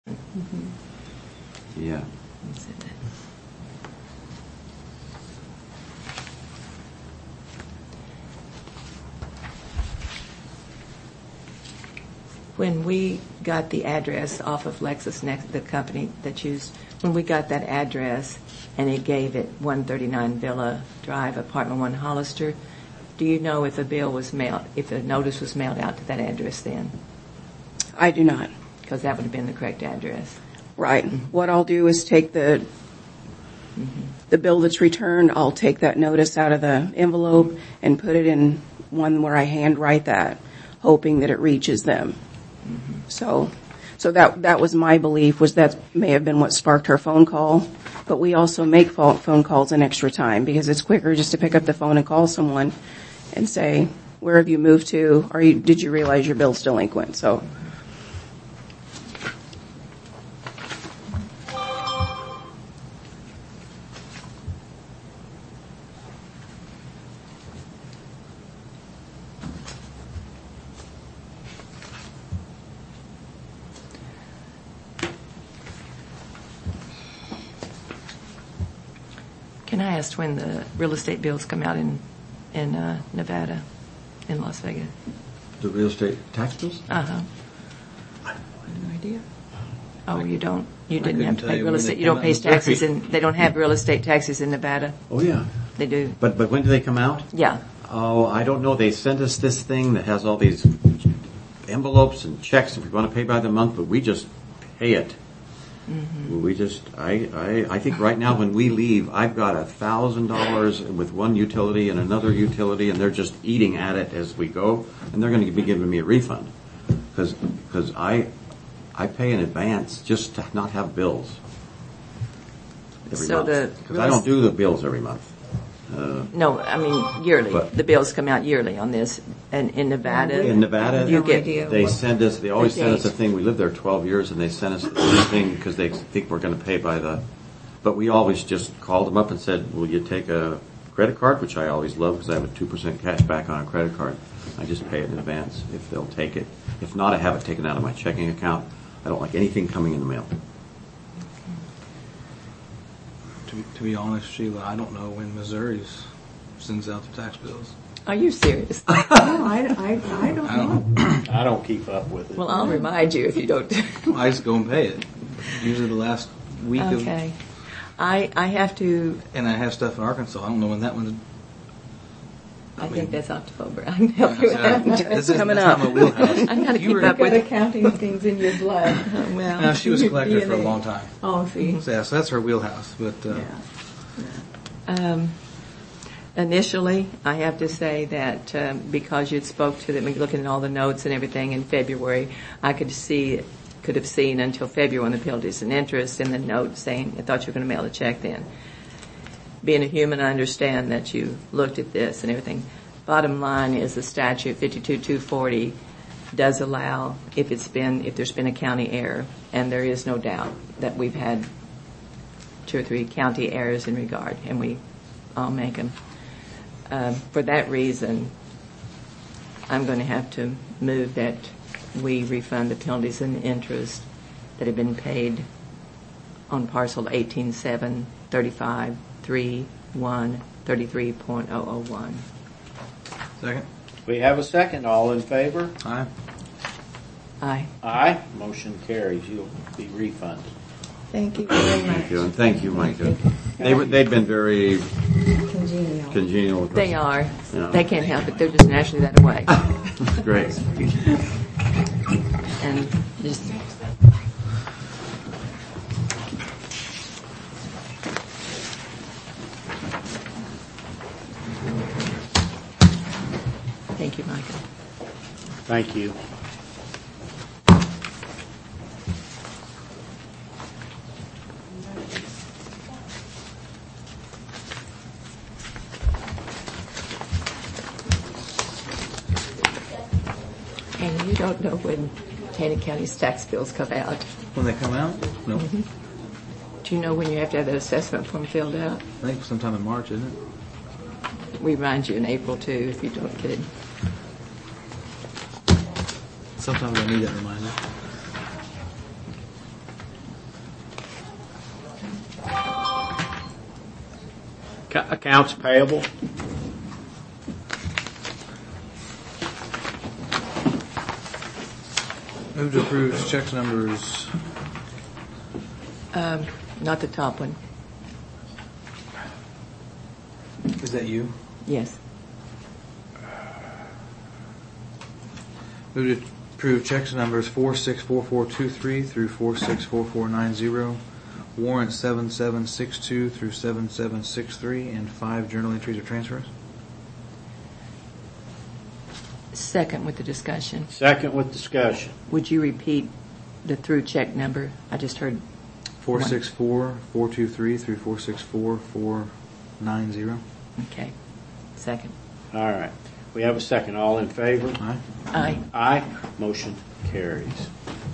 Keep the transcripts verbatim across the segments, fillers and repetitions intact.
Mm-hmm. Yeah. When we got the address off of LexisNexis, the company that used, when we got that address and it gave it one thirty-nine Villa Drive, Apartment one, Hollister, do you know if a bill was mailed, if a notice was mailed out to that address then? I do not. Because that would have been the correct address. Right. Mm-hmm. What I'll do is take the mm-hmm. the bill that's returned, I'll take that notice out of the envelope and put it in one where I handwrite that, hoping that it reaches them. Mm-hmm. So, so that that was my belief, was that may have been what sparked her phone call. But we also make phone calls in extra time because it's quicker just to pick up the phone and call someone and say, where have you moved to? Or you, did you realize your bill's delinquent? So. Can I ask when the real estate bills come out in in uh, Nevada, in Las Vegas? The real estate tax bills? Uh-huh. I have no idea. Oh, you don't? You I didn't have to pay you real estate? You don't pay in taxes in, they don't have real estate taxes in Nevada? Oh, yeah. They do? But but when do they come out? Yeah. Oh, I don't know. They sent us this thing that has all these envelopes and checks if we want to pay by the month, but we just pay it. Mm-hmm. We just, I, I, I think right now when we leave, I've got a thousand dollars with one utility and another utility, and they're just eating at it as we go, and they're going to be giving me a refund because because I I pay in advance just to not have bills every so month because I don't do the bills every month. Uh, no, I mean yearly. But, the bills come out yearly on this, and in Nevada. In Nevada, you get, they send us. They always send us a thing. We lived there twelve years, and they sent us the thing because they think we're going to pay by the. But we always just called them up and said, "Will you take a credit card?" Which I always love because I have a two percent cash back on a credit card. I just pay it in advance if they'll take it. If not, I have it taken out of my checking account. I don't like anything coming in the mail. To be, to be honest, Sheila, I don't know when Missouri sends out the tax bills. Are you serious? No, I, I, I don't I don't, know. I don't keep up with it. Well, I'll remind you if you don't. I just go and pay it. Usually the last week of... Okay. I, I have to... And I have stuff in Arkansas. I don't know when that one's... I, I mean, think that's October. I can help you with that. It's coming up. Not my wheelhouse. I got to keep were, up with You've got accounting things in your blood. Uh, well, no, she was a collector D N A. for a long time. Oh, see. So, yeah, so that's her wheelhouse. But uh, yeah. Um, initially, I have to say that um, because you'd spoke to them, looking at all the notes and everything in February, I could see, could have seen until February when the penalties and interest in the note saying, I thought you were going to mail a check then. Being a human, I understand that you looked at this and everything. Bottom line is the statute fifty-two two forty does allow if it's been, if there's been a county error, and there is no doubt that we've had two or three county errors in regard, and we all make them. Um, for that reason, I'm going to have to move that we refund the penalties and interest that have been paid on parcel eighteen seven thirty-five three one thirty-three point oh oh one. Second. We have a second. All in favor? Aye. Aye. Aye. Motion carries. You'll be refunded. Thank you very much. Thank you, and thank you, Micah. They were, they've been very Congenial. congenial with us. They are. Yeah. They can't help it. They're just naturally that way. Great. And just... Thank you, Micah. Thank you. And you don't know when Taney County's tax bills come out. When they come out? No. Mm-hmm. Do you know when you have to have that assessment form filled out? I think sometime in March, isn't it? We remind you in April, too, if you don't get it. Sometimes I need that reminder. Ca- Accounts payable. Move to approve checks numbers. Um, not the top one. Is that you? Yes. Move to approve checks numbers four six four four two three through four six four four nine zero, warrant seven seven six two through seven seven six three, and five journal entries or transfers. Second with the discussion. Second with discussion. Would you repeat the through check number? I just heard. four six four four two three through four six four four nine zero. Okay. Second. All right. We have a second. All in favor? Aye. Aye. Aye. Motion carries.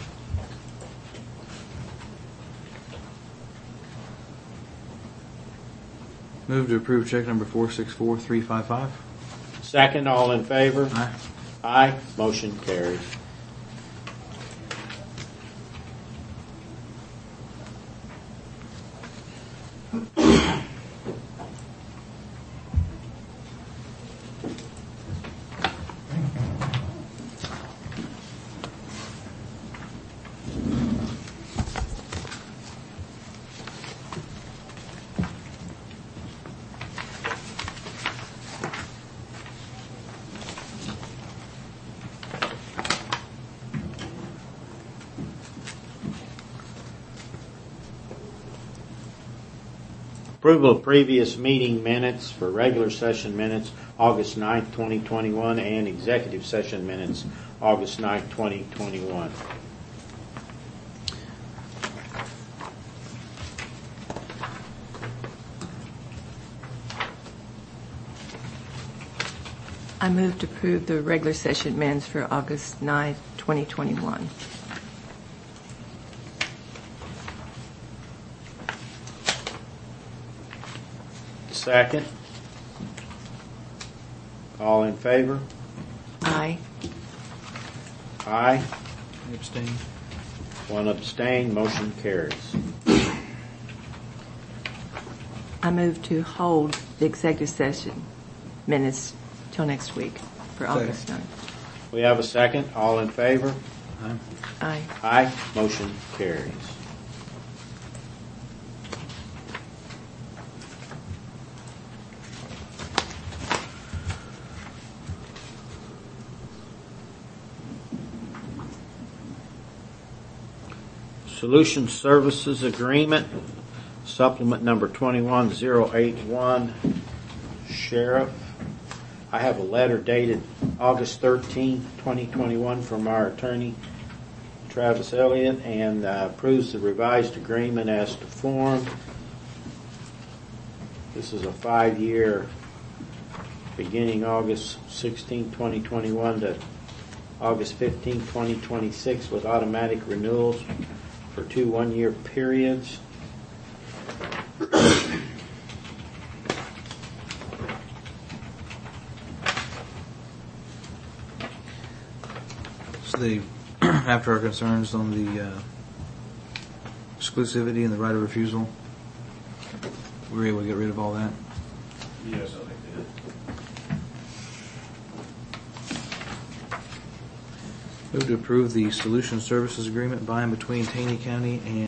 Move to approve check number four six four three five five. Second. All in favor? Aye. Aye. Motion carries. Approval of previous meeting minutes for regular session minutes, August ninth, twenty twenty-one, and executive session minutes, August ninth, twenty twenty-one. I move to approve the regular session minutes for August ninth, twenty twenty-one. Second. All in favor? Aye. Aye. Abstain. One abstain. Motion carries. I move to hold the executive session minutes till next week for Second. August ninth. We have a second. All in favor? Aye. Aye. Aye. Motion carries. Solution Services Agreement, supplement number twenty-one oh eighty-one, Sheriff. I have a letter dated August thirteenth, twenty twenty-one from our attorney, Travis Elliott, and uh, approves the revised agreement as to form. This is a five-year, beginning August sixteenth, twenty twenty-one to August fifteenth, twenty twenty-six, with automatic renewals for two one-year periods. So they, after our concerns on the uh, exclusivity and the right of refusal, we were able to get rid of all that. Yes, I think they did. Move to approve the solution services agreement by and between Taney County and